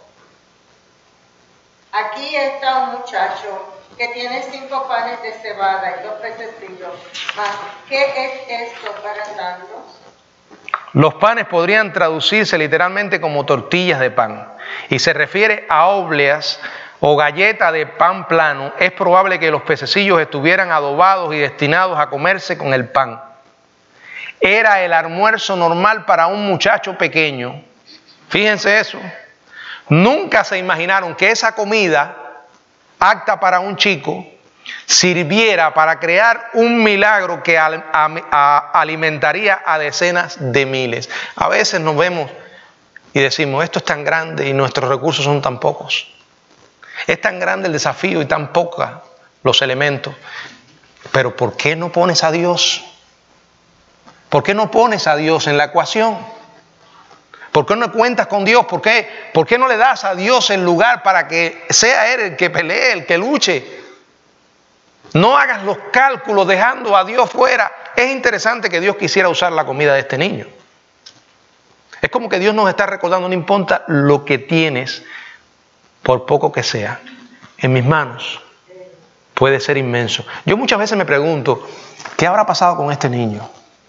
aquí está un muchacho que tiene cinco panes de cebada y dos pececillos. Mas, ¿qué es esto para tantos? Los panes podrían traducirse literalmente como tortillas de pan, y se refiere a óbleas o galleta de pan plano. Es probable que los pececillos estuvieran adobados y destinados a comerse con el pan. Era el almuerzo normal para un muchacho pequeño. Fíjense eso. Nunca se imaginaron que esa comida, apta para un chico, sirviera para crear un milagro que al, a, a, alimentaría a decenas de miles. A veces nos vemos y decimos, esto es tan grande y nuestros recursos son tan pocos. Es tan grande el desafío y tan pocos los elementos. Pero ¿por qué no pones a Dios? ¿Por qué no pones a Dios en la ecuación? ¿Por qué no cuentas con Dios? ¿Por qué, ¿Por qué no le das a Dios el lugar para que sea Él el que pelee, el que luche? No hagas los cálculos dejando a Dios fuera. Es interesante que Dios quisiera usar la comida de este niño. Es como que Dios nos está recordando, no importa lo que tienes, por poco que sea, en mis manos puede ser inmenso. Yo muchas veces me pregunto, ¿qué habrá pasado con este niño?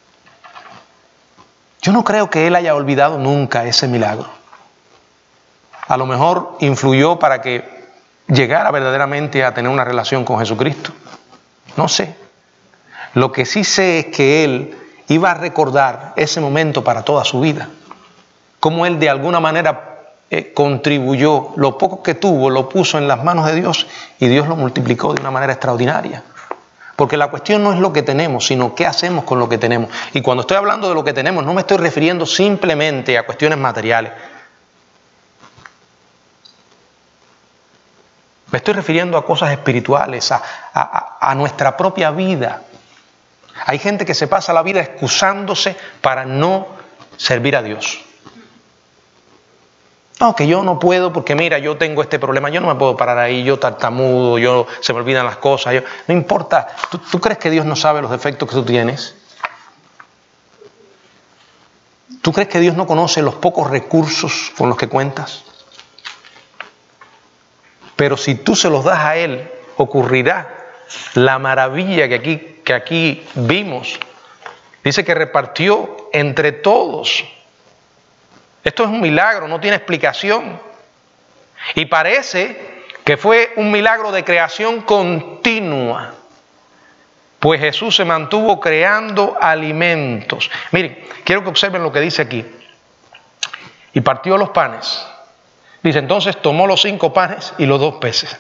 Yo no creo que él haya olvidado nunca ese milagro. A lo mejor influyó para que llegara verdaderamente a tener una relación con Jesucristo. No sé. Lo que sí sé es que él iba a recordar ese momento para toda su vida. Cómo él de alguna manera eh, contribuyó, lo poco que tuvo lo puso en las manos de Dios y Dios lo multiplicó de una manera extraordinaria. Porque la cuestión no es lo que tenemos, sino qué hacemos con lo que tenemos. Y cuando estoy hablando de lo que tenemos, no me estoy refiriendo simplemente a cuestiones materiales. Me estoy refiriendo a cosas espirituales, a, a, a nuestra propia vida. Hay gente que se pasa la vida excusándose para no servir a Dios. No, que yo no puedo porque mira, yo tengo este problema, yo no me puedo parar ahí, yo tartamudo, yo se me olvidan las cosas. Yo, no importa, ¿Tú, ¿tú crees que Dios no sabe los defectos que tú tienes? ¿Tú crees que Dios no conoce los pocos recursos con los que cuentas? Pero si tú se los das a Él, ocurrirá la maravilla que aquí, que aquí vimos. Dice que repartió entre todos. Esto es un milagro, no tiene explicación. Y parece que fue un milagro de creación continua. pues Jesús se mantuvo creando alimentos. Miren, quiero que observen lo que dice aquí. Y partió los panes. Dice, entonces tomó los cinco panes y los dos peces.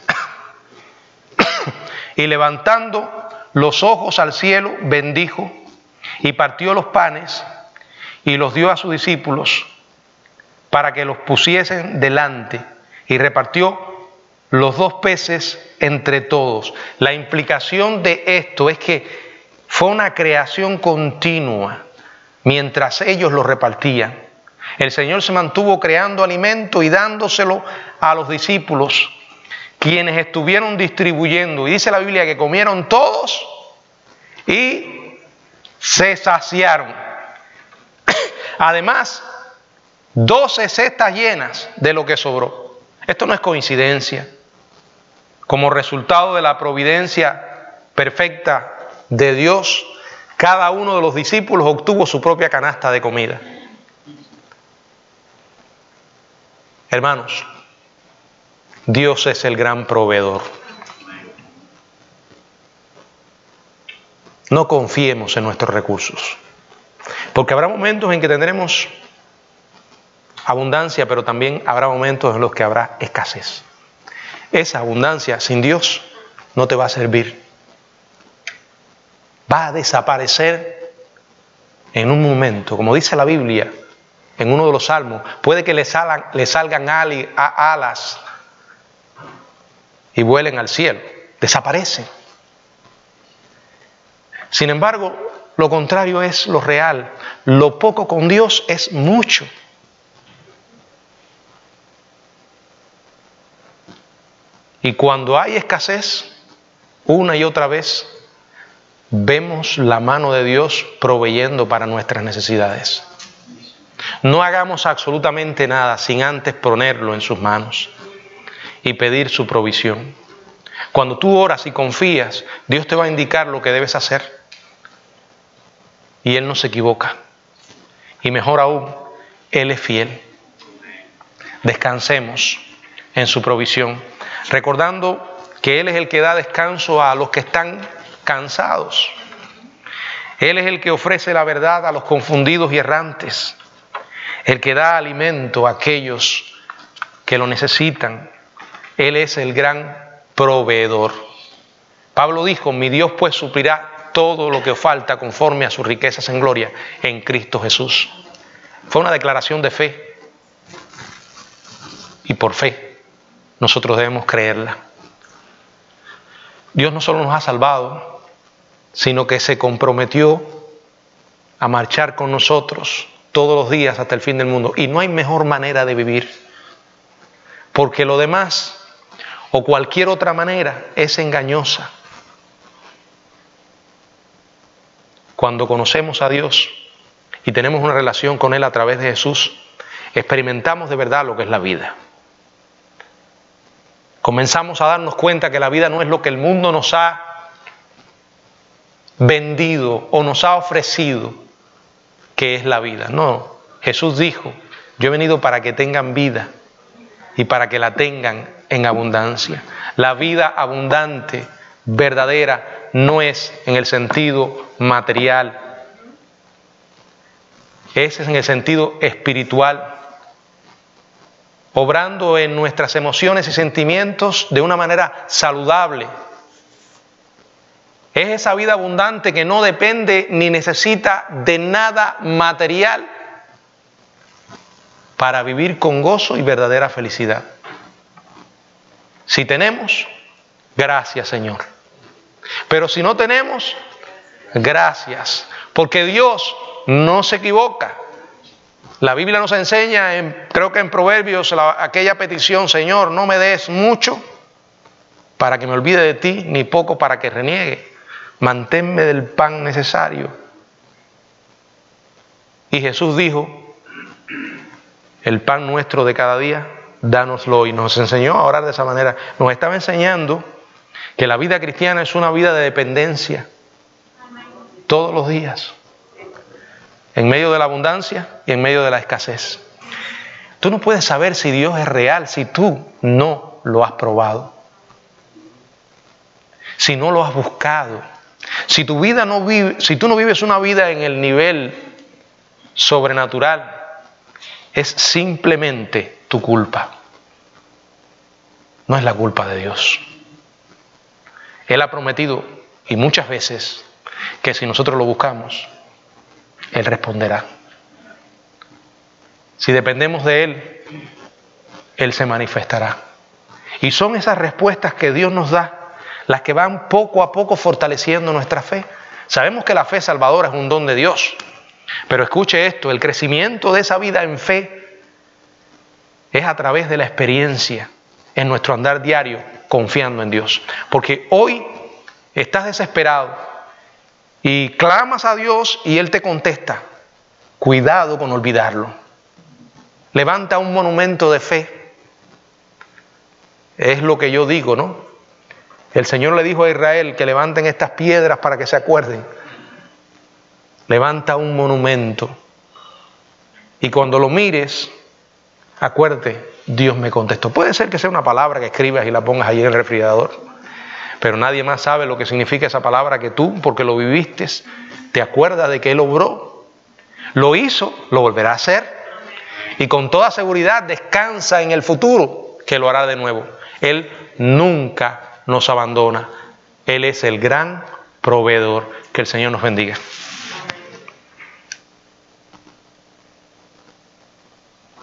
Y levantando los ojos al cielo, bendijo y partió los panes y los dio a sus discípulos para que los pusiesen delante, y repartió los dos peces entre todos. La implicación de esto es que fue una creación continua mientras ellos lo repartían. El Señor se mantuvo creando alimento y dándoselo a los discípulos, quienes estuvieron distribuyendo. Y dice la Biblia que comieron todos y se saciaron. Además, doce cestas llenas de lo que sobró. Esto no es coincidencia. Como resultado de la providencia perfecta de Dios, cada uno de los discípulos obtuvo su propia canasta de comida. Hermanos, Dios es el gran proveedor. No confiemos en nuestros recursos, porque habrá momentos en que tendremos abundancia, pero también habrá momentos en los que habrá escasez. Esa abundancia sin Dios no te va a servir. Va a desaparecer en un momento. Como dice la Biblia en uno de los salmos, puede que le salgan, le salgan ali, a, alas y vuelen al cielo. Desaparecen. Sin embargo, lo contrario es lo real. Lo poco con Dios es mucho. Y cuando hay escasez, una y otra vez, vemos la mano de Dios proveyendo para nuestras necesidades. No hagamos absolutamente nada sin antes ponerlo en sus manos y pedir su provisión. Cuando tú oras y confías, Dios te va a indicar lo que debes hacer. Y Él no se equivoca. Y mejor aún, Él es fiel. Descansemos en su provisión, recordando que Él es el que da descanso a los que están cansados. Él es el que ofrece la verdad a los confundidos y errantes, el que da alimento a aquellos que lo necesitan. Él es el gran proveedor. Pablo dijo, mi Dios pues suplirá todo lo que os falta conforme a sus riquezas en gloria en Cristo Jesús. Fue una declaración de fe, y por fe nosotros debemos creerla. Dios no solo nos ha salvado, sino que se comprometió a marchar con nosotros todos los días hasta el fin del mundo. Y no hay mejor manera de vivir, porque lo demás o cualquier otra manera es engañosa. Cuando conocemos a Dios y tenemos una relación con Él a través de Jesús, experimentamos de verdad lo que es la vida. Comenzamos a darnos cuenta que la vida no es lo que el mundo nos ha vendido o nos ha ofrecido que es la vida. No, Jesús dijo, yo he venido para que tengan vida y para que la tengan en abundancia. La vida abundante, verdadera, no es en el sentido material, es en el sentido espiritual, obrando en nuestras emociones y sentimientos de una manera saludable. Es esa vida abundante que no depende ni necesita de nada material para vivir con gozo y verdadera felicidad. Si tenemos, gracias Señor. Pero si no tenemos, gracias, porque Dios no se equivoca. La Biblia nos enseña, en, creo que en Proverbios, la, aquella petición, Señor, no me des mucho para que me olvide de ti, ni poco para que reniegue. Manténme del pan necesario. Y Jesús dijo, el pan nuestro de cada día, dánoslo hoy. Nos enseñó a orar de esa manera. Nos estaba enseñando que la vida cristiana es una vida de dependencia todos los días. En medio de la abundancia y en medio de la escasez. Tú no puedes saber si Dios es real si tú no lo has probado. Si no lo has buscado. Si tu vida no vive, si tú no vives una vida en el nivel sobrenatural, es simplemente tu culpa. No es la culpa de Dios. Él ha prometido, y muchas veces, que si nosotros lo buscamos, Él responderá. Si dependemos de Él, Él se manifestará. Y son esas respuestas que Dios nos da las que van poco a poco fortaleciendo nuestra fe. Sabemos que la fe salvadora es un don de Dios, pero escuche esto, el crecimiento de esa vida en fe es a través de la experiencia en nuestro andar diario confiando en Dios. Porque hoy estás desesperado y clamas a Dios y Él te contesta. Cuidado con olvidarlo. Levanta un monumento de fe. Es lo que yo digo, ¿no? El Señor le dijo a Israel que levanten estas piedras para que se acuerden. Levanta un monumento. Y cuando lo mires, acuérdate, Dios me contestó. Puede ser que sea una palabra que escribas y la pongas allí en el refrigerador, pero nadie más sabe lo que significa esa palabra que tú, porque lo viviste, te acuerdas de que Él obró, lo hizo, lo volverá a hacer, y con toda seguridad descansa en el futuro, que lo hará de nuevo. Él nunca nos abandona. Él es el gran proveedor. Que el Señor nos bendiga.